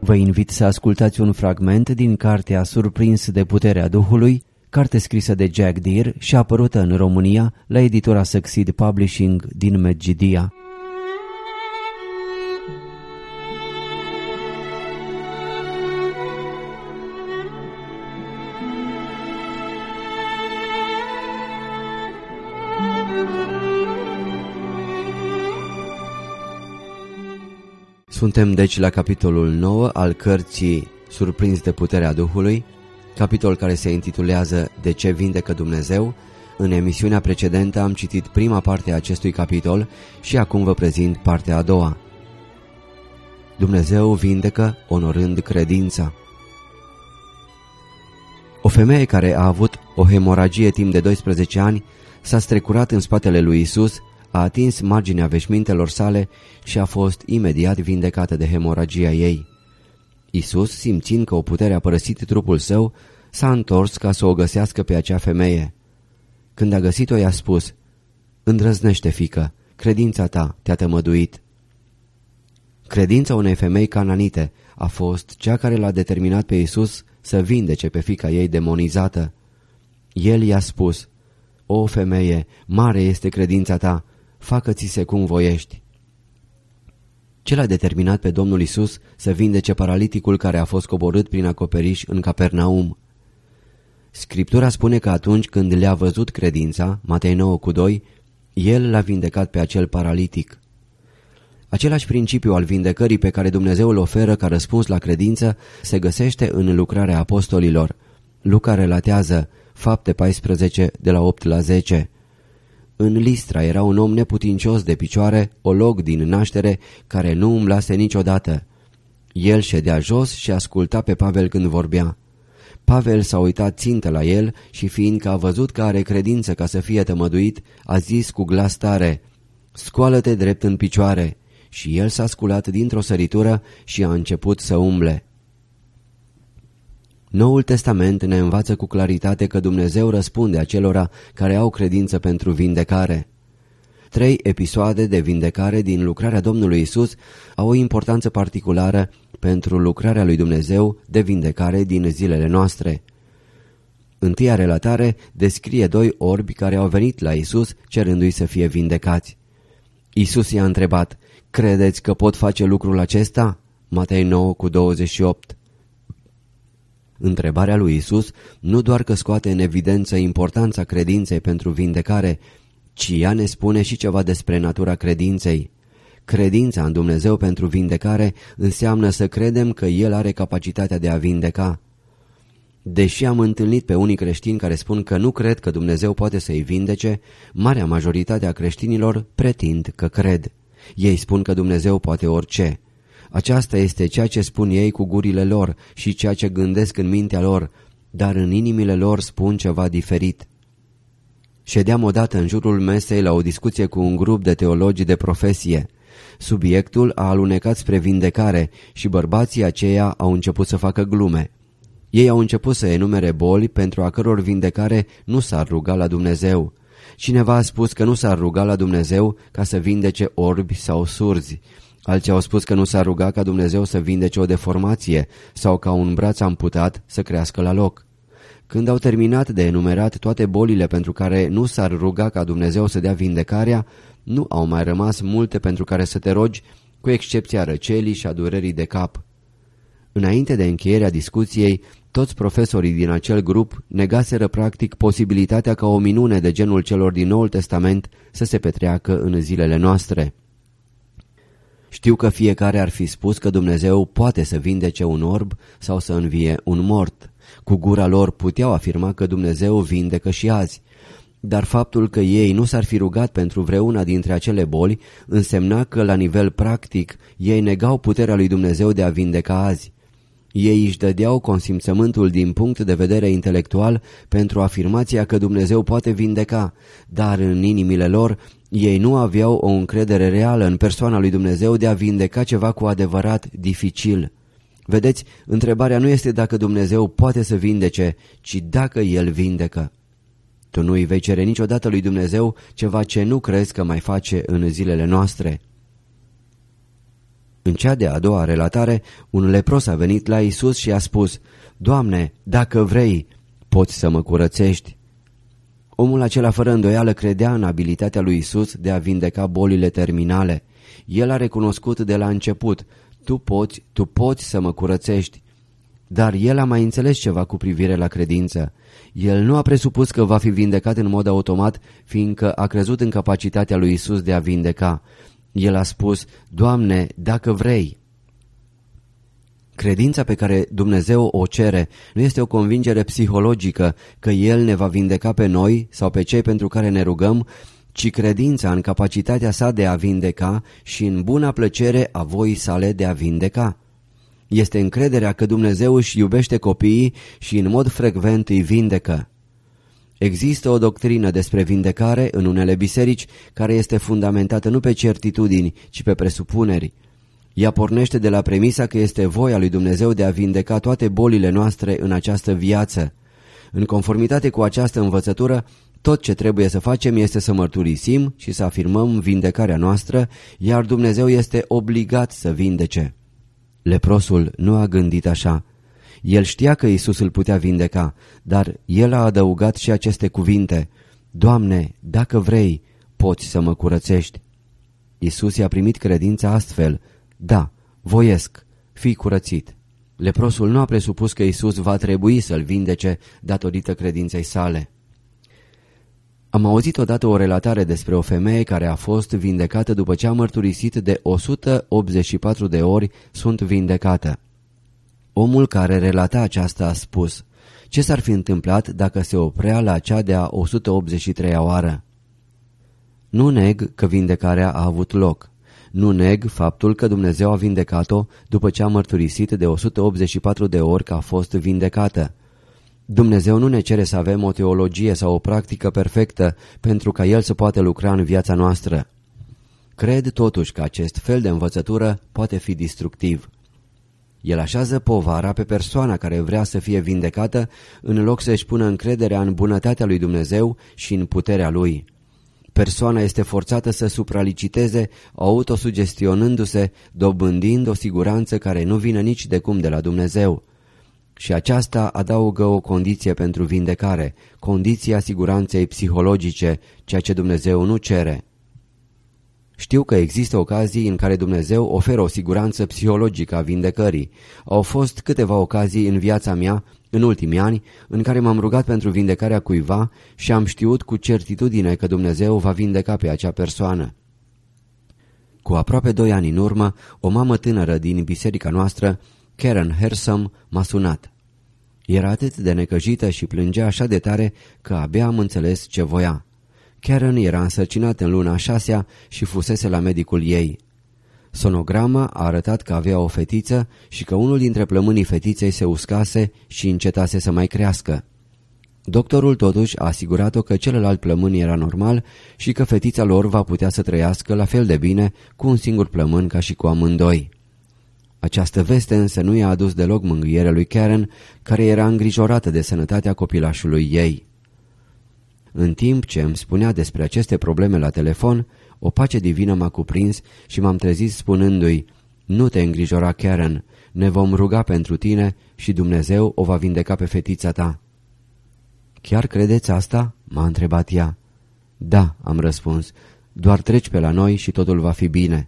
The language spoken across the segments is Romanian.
Vă invit să ascultați un fragment din cartea Surprins de puterea Duhului, carte scrisă de Jack Deere și apărută în România la editura Succeed Publishing din Medgidia. Suntem deci la capitolul 9 al cărții Surprins de puterea Duhului, capitol care se intitulează De ce vindecă Dumnezeu? În emisiunea precedentă am citit prima parte a acestui capitol și acum vă prezint partea a doua. Dumnezeu vindecă onorând credința. O femeie care a avut o hemoragie timp de 12 ani s-a strecurat în spatele lui Isus, a atins marginea veșmintelor sale și a fost imediat vindecată de hemoragia ei. Isus, simțind că o putere a părăsit trupul său, s-a întors ca să o găsească pe acea femeie. Când a găsit-o, i-a spus: „Îndrăznește, fiică, credința ta te-a tămăduit.” Credința unei femei cananite a fost cea care l-a determinat pe Isus să vindece pe fiica ei demonizată. El i-a spus: „O femeie, mare este credința ta, facă-ți-se cum voiești.” Ce l-a determinat pe Domnul Isus să vindece paraliticul care a fost coborât prin acoperiș în Capernaum? Scriptura spune că atunci când le-a văzut credința, Matei 9:2, El l-a vindecat pe acel paralitic. Același principiu al vindecării pe care Dumnezeu îl oferă ca răspuns la credință se găsește în lucrarea apostolilor. Luca relatează, Fapte 14, de la 8 la 10. În Listra era un om neputincios de picioare, olog din naștere, care nu umblase niciodată. El ședea jos și asculta pe Pavel când vorbea. Pavel s-a uitat țintă la el și fiindcă a văzut că are credință ca să fie tămăduit, a zis cu glas tare: „Scoală-te drept în picioare.” Și el s-a sculat dintr-o săritură și a început să umble. Noul Testament ne învață cu claritate că Dumnezeu răspunde acelora care au credință pentru vindecare. 3 episoade de vindecare din lucrarea Domnului Isus au o importanță particulară pentru lucrarea lui Dumnezeu de vindecare din zilele noastre. Întâia relatare descrie 2 orbi care au venit la Isus cerându-i să fie vindecați. Isus i-a întrebat: „Credeți că pot face lucrul acesta?” Matei 9:28. Întrebarea lui Isus nu doar că scoate în evidență importanța credinței pentru vindecare, ci ea ne spune și ceva despre natura credinței. Credința în Dumnezeu pentru vindecare înseamnă să credem că El are capacitatea de a vindeca. Deși am întâlnit pe unii creștini care spun că nu cred că Dumnezeu poate să-i vindece, marea majoritate a creștinilor pretind că cred. Ei spun că Dumnezeu poate orice. Aceasta este ceea ce spun ei cu gurile lor și ceea ce gândesc în mintea lor, dar în inimile lor spun ceva diferit. Ședeam odată în jurul mesei la o discuție cu un grup de teologi de profesie. Subiectul a alunecat spre vindecare și bărbații aceia au început să facă glume. Ei au început să enumere boli pentru a căror vindecare nu s-ar ruga la Dumnezeu. Cineva a spus că nu s-ar ruga la Dumnezeu ca să vindece orbi sau surzi. Alții au spus că nu s-ar ruga ca Dumnezeu să vindece o deformație sau ca un braț amputat să crească la loc. Când au terminat de enumerat toate bolile pentru care nu s-ar ruga ca Dumnezeu să dea vindecarea, nu au mai rămas multe pentru care să te rogi, cu excepția răcelii și a durerii de cap. Înainte de încheierea discuției, toți profesorii din acel grup negaseră practic posibilitatea ca o minune de genul celor din Noul Testament să se petreacă în zilele noastre. Știu că fiecare ar fi spus că Dumnezeu poate să vindece un orb sau să învie un mort. Cu gura lor puteau afirma că Dumnezeu vindecă și azi. Dar faptul că ei nu s-ar fi rugat pentru vreuna dintre acele boli însemna că la nivel practic ei negau puterea lui Dumnezeu de a vindeca azi. Ei își dădeau consimțământul din punct de vedere intelectual pentru afirmația că Dumnezeu poate vindeca, dar în inimile lor ei nu aveau o încredere reală în persoana lui Dumnezeu de a vindeca ceva cu adevărat dificil. Vedeți, întrebarea nu este dacă Dumnezeu poate să vindece, ci dacă El vindecă. Tu nu îi vei cere niciodată lui Dumnezeu ceva ce nu crezi că mai face în zilele noastre. În cea de-a doua relatare, un lepros a venit la Iisus și a spus: Doamne, dacă vrei, poți să mă curățești. Omul acela fără îndoială credea în abilitatea lui Iisus de a vindeca bolile terminale. El a recunoscut de la început: tu poți să mă curățești. Dar el a mai înțeles ceva cu privire la credință. El nu a presupus că va fi vindecat în mod automat, fiindcă a crezut în capacitatea lui Iisus de a vindeca. El a spus: Doamne, dacă vrei. Credința pe care Dumnezeu o cere nu este o convingere psihologică că El ne va vindeca pe noi sau pe cei pentru care ne rugăm, ci credința în capacitatea sa de a vindeca și în buna plăcere a voii sale de a vindeca. Este încrederea că Dumnezeu își iubește copiii și în mod frecvent îi vindecă. Există o doctrină despre vindecare în unele biserici care este fundamentată nu pe certitudini, ci pe presupuneri. Ea pornește de la premisa că este voia lui Dumnezeu de a vindeca toate bolile noastre în această viață. În conformitate cu această învățătură, tot ce trebuie să facem este să mărturisim și să afirmăm vindecarea noastră, iar Dumnezeu este obligat să vindece. Leprosul nu a gândit așa. El știa că Iisus îl putea vindeca, dar el a adăugat și aceste cuvinte: Doamne, dacă vrei, poți să mă curățești. Iisus i-a primit credința astfel: Da, voiesc, fii curățit. Leprosul nu a presupus că Iisus va trebui să-l vindece datorită credinței sale. Am auzit odată o relatare despre o femeie care a fost vindecată după ce a mărturisit de 184 de ori: sunt vindecată. Omul care relata aceasta a spus: ce s-ar fi întâmplat dacă se oprea la cea de-a 183-a oară? Nu neg că vindecarea a avut loc. Nu neg faptul că Dumnezeu a vindecat-o după ce a mărturisit de 184 de ori că a fost vindecată. Dumnezeu nu ne cere să avem o teologie sau o practică perfectă pentru ca El să poată lucra în viața noastră. Cred totuși că acest fel de învățătură poate fi destructiv. El așează povara pe persoana care vrea să fie vindecată în loc să-și pună încrederea în bunătatea lui Dumnezeu și în puterea Lui. Persoana este forțată să supraliciteze, autosugestionându-se, dobândind o siguranță care nu vine nici de cum de la Dumnezeu. Și aceasta adaugă o condiție pentru vindecare, condiția siguranței psihologice, ceea ce Dumnezeu nu cere. Știu că există ocazii în care Dumnezeu oferă o siguranță psihologică a vindecării. Au fost câteva ocazii în viața mea, în ultimii ani, în care m-am rugat pentru vindecarea cuiva și am știut cu certitudine că Dumnezeu va vindeca pe acea persoană. Cu aproape 2 ani în urmă, o mamă tânără din biserica noastră, Karen Hersom, m-a sunat. Era atât de necăjită și plângea așa de tare că abia am înțeles ce voia. Karen era însărcinată în luna 6-a și fusese la medicul ei. Sonograma a arătat că avea o fetiță și că unul dintre plămânii fetiței se uscase și încetase să mai crească. Doctorul totuși a asigurat-o că celălalt plămân era normal și că fetița lor va putea să trăiască la fel de bine cu un singur plămân ca și cu amândoi. Această veste însă nu i-a adus deloc mângâiere lui Karen, care era îngrijorată de sănătatea copilașului ei. În timp ce îmi spunea despre aceste probleme la telefon, o pace divină m-a cuprins și m-am trezit spunându-i: nu te îngrijora, Karen, ne vom ruga pentru tine și Dumnezeu o va vindeca pe fetița ta. Chiar credeți asta? M-a întrebat ea. Da, am răspuns, doar treci pe la noi și totul va fi bine.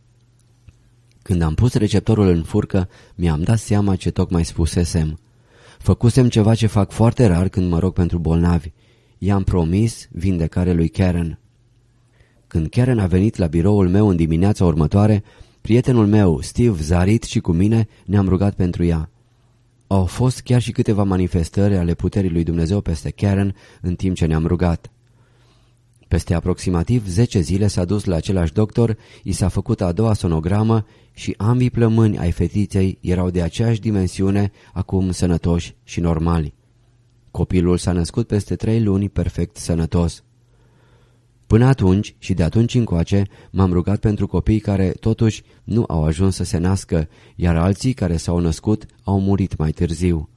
Când am pus receptorul în furcă, mi-am dat seama ce tocmai spusesem. Făcusem ceva ce fac foarte rar când mă rog pentru bolnavi. I-am promis vindecare lui Karen. Când Karen a venit la biroul meu în dimineața următoare, prietenul meu, Steve Zarit, și cu mine ne-am rugat pentru ea. Au fost chiar și câteva manifestări ale puterii lui Dumnezeu peste Karen în timp ce ne-am rugat. Peste aproximativ 10 zile s-a dus la același doctor, i s-a făcut a doua sonogramă și ambii plămâni ai fetiței erau de aceeași dimensiune, acum sănătoși și normali. Copilul s-a născut peste 3 luni perfect sănătos. Până atunci și de atunci încoace m-am rugat pentru copii care totuși nu au ajuns să se nască, iar alții care s-au născut au murit mai târziu.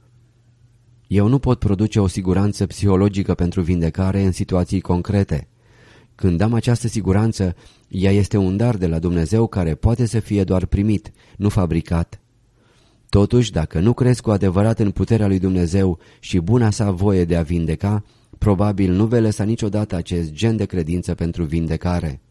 Eu nu pot produce o siguranță psihologică pentru vindecare în situații concrete. Când am această siguranță, ea este un dar de la Dumnezeu care poate să fie doar primit, nu fabricat. Totuși, dacă nu crezi cu adevărat în puterea lui Dumnezeu și buna sa voie de a vindeca, probabil nu vei lăsa niciodată acest gen de credință pentru vindecare.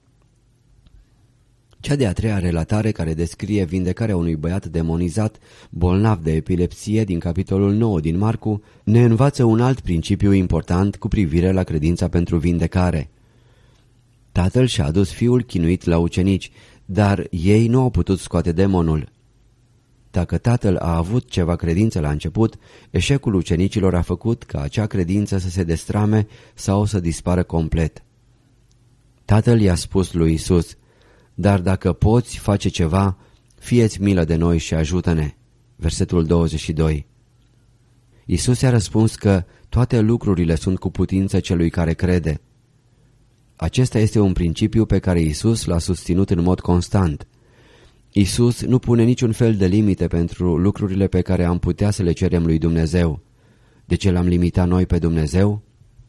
Cea de-a treia relatare care descrie vindecarea unui băiat demonizat, bolnav de epilepsie din capitolul 9 din Marcu, ne învață un alt principiu important cu privire la credința pentru vindecare. Tatăl și-a adus fiul chinuit la ucenici, dar ei nu au putut scoate demonul. Dacă tatăl a avut ceva credință la început, eșecul ucenicilor a făcut ca acea credință să se destrame sau să dispară complet. Tatăl i-a spus lui Iisus: dar dacă poți face ceva, fie-ți milă de noi și ajută-ne. Versetul 22. Iisus i-a răspuns că toate lucrurile sunt cu putință celui care crede. Acesta este un principiu pe care Iisus l-a susținut în mod constant. Iisus nu pune niciun fel de limite pentru lucrurile pe care am putea să le cerem lui Dumnezeu. De ce l-am limitat noi pe Dumnezeu?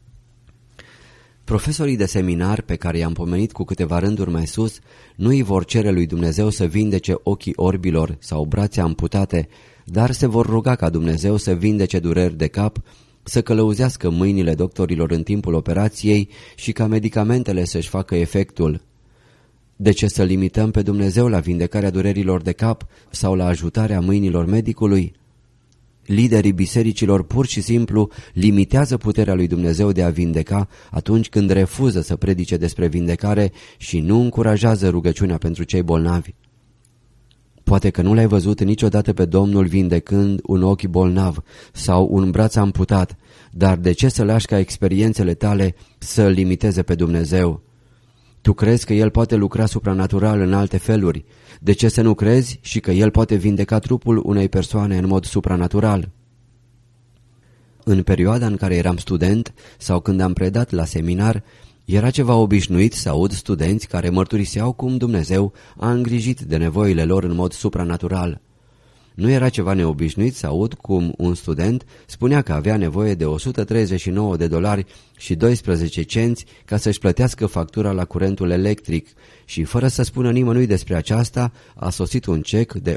Profesorii de seminar pe care i-am pomenit cu câteva rânduri mai sus nu îi vor cere lui Dumnezeu să vindece ochii orbilor sau brațe amputate, dar se vor ruga ca Dumnezeu să vindece dureri de cap, să călăuzească mâinile doctorilor în timpul operației și ca medicamentele să-și facă efectul. De ce să limităm pe Dumnezeu la vindecarea durerilor de cap sau la ajutarea mâinilor medicului? Liderii bisericilor pur și simplu limitează puterea lui Dumnezeu de a vindeca atunci când refuză să predice despre vindecare și nu încurajează rugăciunea pentru cei bolnavi. Poate că nu l-ai văzut niciodată pe Domnul vindecând un ochi bolnav sau un braț amputat, dar de ce să lași ca experiențele tale să-L limiteze pe Dumnezeu? Tu crezi că El poate lucra supranatural în alte feluri? De ce să nu crezi și că El poate vindeca trupul unei persoane în mod supranatural? În perioada în care eram student sau când am predat la seminar, era ceva obișnuit să aud studenți care mărturiseau cum Dumnezeu a îngrijit de nevoile lor în mod supranatural. Nu era ceva neobișnuit să aud cum un student spunea că avea nevoie de $139 și 12 cenți ca să-și plătească factura la curentul electric și, fără să spună nimănui despre aceasta, a sosit un cec de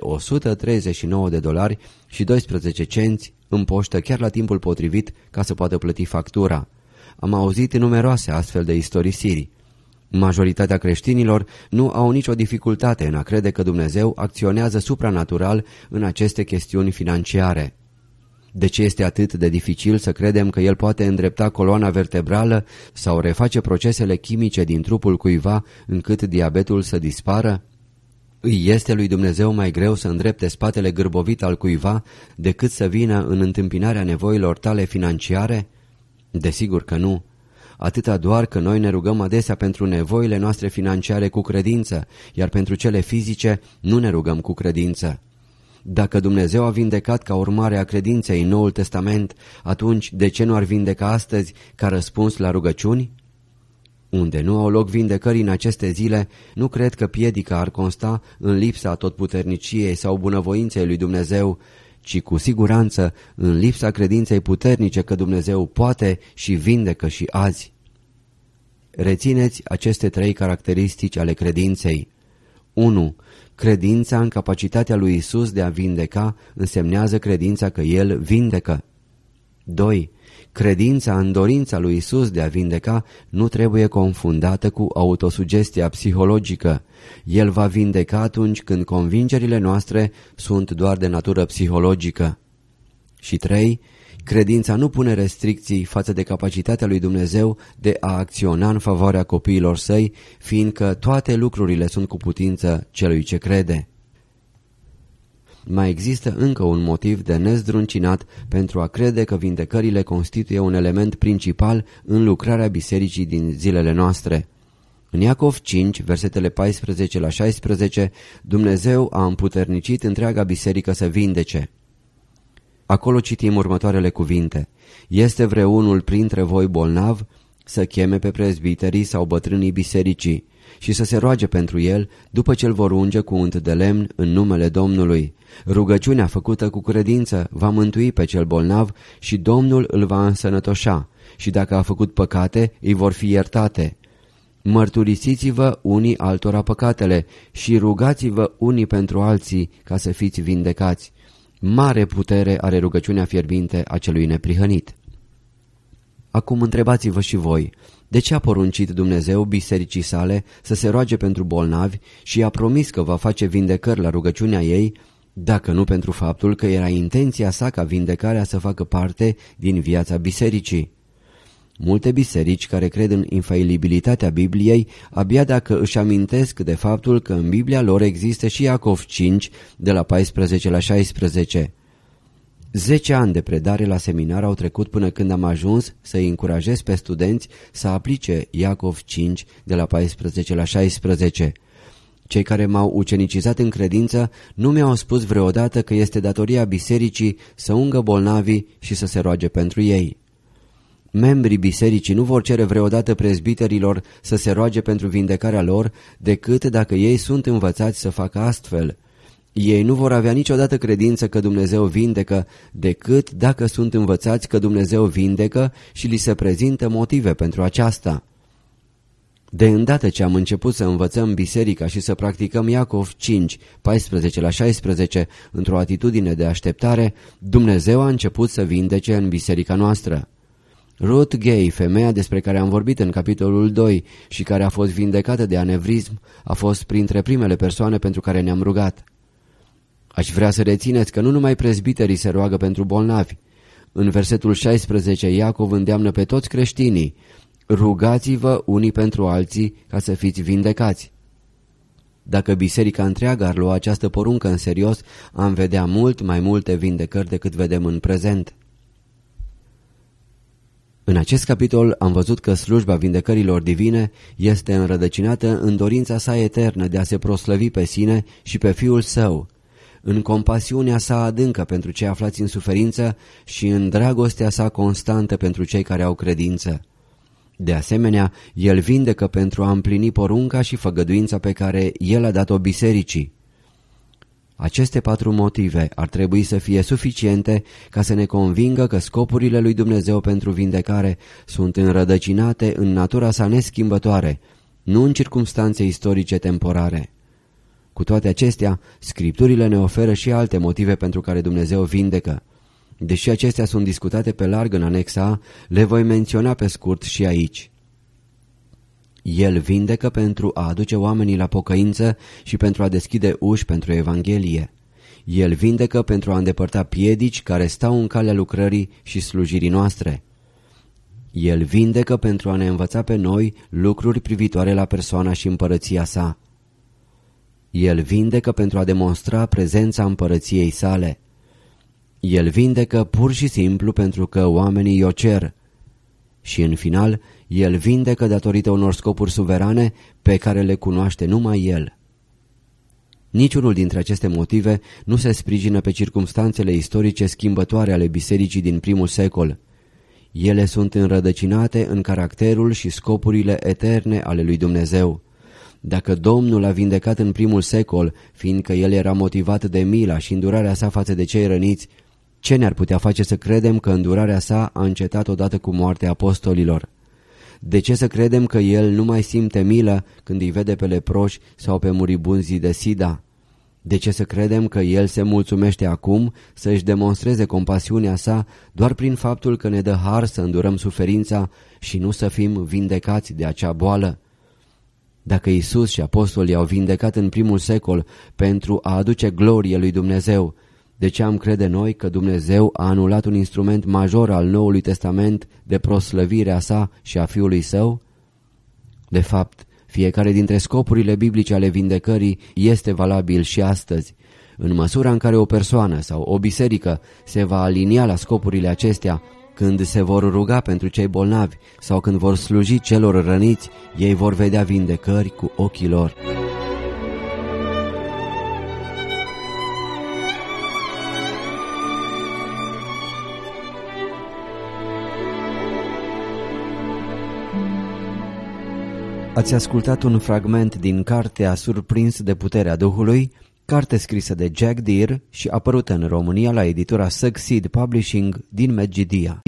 $139 și 12 cenți în poștă chiar la timpul potrivit ca să poată plăti factura. Am auzit numeroase astfel de istorisiri. Majoritatea creștinilor nu au nicio dificultate în a crede că Dumnezeu acționează supranatural în aceste chestiuni financiare. De ce este atât de dificil să credem că El poate îndrepta coloana vertebrală sau reface procesele chimice din trupul cuiva încât diabetul să dispară? Îi este lui Dumnezeu mai greu să îndrepte spatele gârbovit al cuiva decât să vină în întâmpinarea nevoilor tale financiare? Desigur că nu. Atâta doar că noi ne rugăm adesea pentru nevoile noastre financiare cu credință, iar pentru cele fizice nu ne rugăm cu credință. Dacă Dumnezeu a vindecat ca urmare a credinței în Noul Testament, atunci de ce nu ar vindeca astăzi ca răspuns la rugăciuni? Unde nu au loc vindecări în aceste zile, nu cred că piedica ar consta în lipsa atotputerniciei sau bunăvoinței lui Dumnezeu, ci cu siguranță în lipsa credinței puternice că Dumnezeu poate și vindecă și azi. Rețineți aceste 3 caracteristici ale credinței. 1. Credința în capacitatea lui Isus de a vindeca însemnează credința că El vindecă. 2. Credința în dorința lui Isus de a vindeca nu trebuie confundată cu autosugestia psihologică. El va vindeca atunci când convingerile noastre sunt doar de natură psihologică. Și 3. Credința nu pune restricții față de capacitatea lui Dumnezeu de a acționa în favoarea copiilor săi, fiindcă toate lucrurile sunt cu putință celui ce crede. Mai există încă un motiv de nezdruncinat pentru a crede că vindecările constituie un element principal în lucrarea bisericii din zilele noastre. În Iacov 5, versetele 14 la 16, Dumnezeu a împuternicit întreaga biserică să vindece. Acolo citim următoarele cuvinte: Este vreunul printre voi bolnav? Să cheme pe prezbiterii sau bătrânii bisericii și să se roage pentru el, după ce îl vor unge cu unt de lemn în numele Domnului. Rugăciunea făcută cu credință va mântui pe cel bolnav și Domnul îl va însănătoșa, și dacă a făcut păcate, îi vor fi iertate. Mărturisiți-vă unii altora păcatele și rugați-vă unii pentru alții ca să fiți vindecați. Mare putere are rugăciunea fierbinte a celui neprihănit. Acum întrebați-vă și voi, de ce a poruncit Dumnezeu bisericii sale să se roage pentru bolnavi și a promis că va face vindecări la rugăciunea ei, dacă nu pentru faptul că era intenția sa ca vindecarea să facă parte din viața bisericii? Multe biserici care cred în infailibilitatea Bibliei, abia dacă își amintesc de faptul că în Biblia lor există și Iacov 5, de la 14 la 16. 10 ani de predare la seminar au trecut până când am ajuns să-i încurajez pe studenți să aplice Iacov 5, de la 14 la 16. Cei care m-au ucenicizat în credință nu mi-au spus vreodată că este datoria bisericii să ungă bolnavii și să se roage pentru ei. Membrii bisericii nu vor cere vreodată prezbiterilor să se roage pentru vindecarea lor decât dacă ei sunt învățați să facă astfel. Ei nu vor avea niciodată credință că Dumnezeu vindecă decât dacă sunt învățați că Dumnezeu vindecă și li se prezintă motive pentru aceasta. De îndată ce am început să învățăm biserica și să practicăm Iacov 5, 14 la 16 într-o atitudine de așteptare, Dumnezeu a început să vindece în biserica noastră. Ruth Gay, femeia despre care am vorbit în capitolul 2 și care a fost vindecată de anevrism, a fost printre primele persoane pentru care ne-am rugat. Aș vrea să rețineți că nu numai prezbiterii se roagă pentru bolnavi. În versetul 16, Iacov îndeamnă pe toți creștinii: rugați-vă unii pentru alții ca să fiți vindecați. Dacă biserica întreagă ar lua această poruncă în serios, am vedea mult mai multe vindecări decât vedem în prezent. În acest capitol am văzut că slujba vindecărilor divine este înrădăcinată în dorința sa eternă de a se proslăvi pe sine și pe Fiul Său, în compasiunea sa adâncă pentru cei aflați în suferință și în dragostea sa constantă pentru cei care au credință. De asemenea, El vindecă pentru a împlini porunca și făgăduința pe care El a dat-o bisericii. Aceste 4 motive ar trebui să fie suficiente ca să ne convingă că scopurile lui Dumnezeu pentru vindecare sunt înrădăcinate în natura sa neschimbătoare, nu în circumstanțe istorice temporare. Cu toate acestea, Scripturile ne oferă și alte motive pentru care Dumnezeu vindecă. Deși acestea sunt discutate pe larg în anexa A, le voi menționa pe scurt și aici. El vindecă pentru a aduce oamenii la pocăință și pentru a deschide uși pentru Evanghelie. El vindecă pentru a îndepărta piedici care stau în calea lucrării și slujirii noastre. El vindecă pentru a ne învăța pe noi lucruri privitoare la persoana și împărăția sa. El vindecă pentru a demonstra prezența împărăției sale. El vindecă pur și simplu pentru că oamenii o cer. Și în final, El vindecă datorită unor scopuri suverane pe care le cunoaște numai El. Niciunul dintre aceste motive nu se sprijină pe circumstanțele istorice schimbătoare ale bisericii din primul secol. Ele sunt înrădăcinate în caracterul și scopurile eterne ale lui Dumnezeu. Dacă Domnul a vindecat în primul secol, fiindcă El era motivat de mila și îndurarea sa față de cei răniți, ce ne-ar putea face să credem că îndurarea sa a încetat odată cu moartea apostolilor? De ce să credem că El nu mai simte milă când îi vede pe leproși sau pe muribunzii de sida? De ce să credem că El se mulțumește acum să-și demonstreze compasiunea sa doar prin faptul că ne dă har să îndurăm suferința și nu să fim vindecați de acea boală? Dacă Iisus și apostolii au vindecat în primul secol pentru a aduce glorie lui Dumnezeu, de ce am crede noi că Dumnezeu a anulat un instrument major al Noului Testament de proslăvire a sa și a Fiului Său? De fapt, fiecare dintre scopurile biblice ale vindecării este valabil și astăzi. În măsura în care o persoană sau o biserică se va alinia la scopurile acestea, când se vor ruga pentru cei bolnavi sau când vor sluji celor răniți, ei vor vedea vindecări cu ochii lor. Ați ascultat un fragment din cartea Surprins de puterea Duhului, carte scrisă de Jack Deere și apărută în România la editura Succeed Publishing din Medgidia.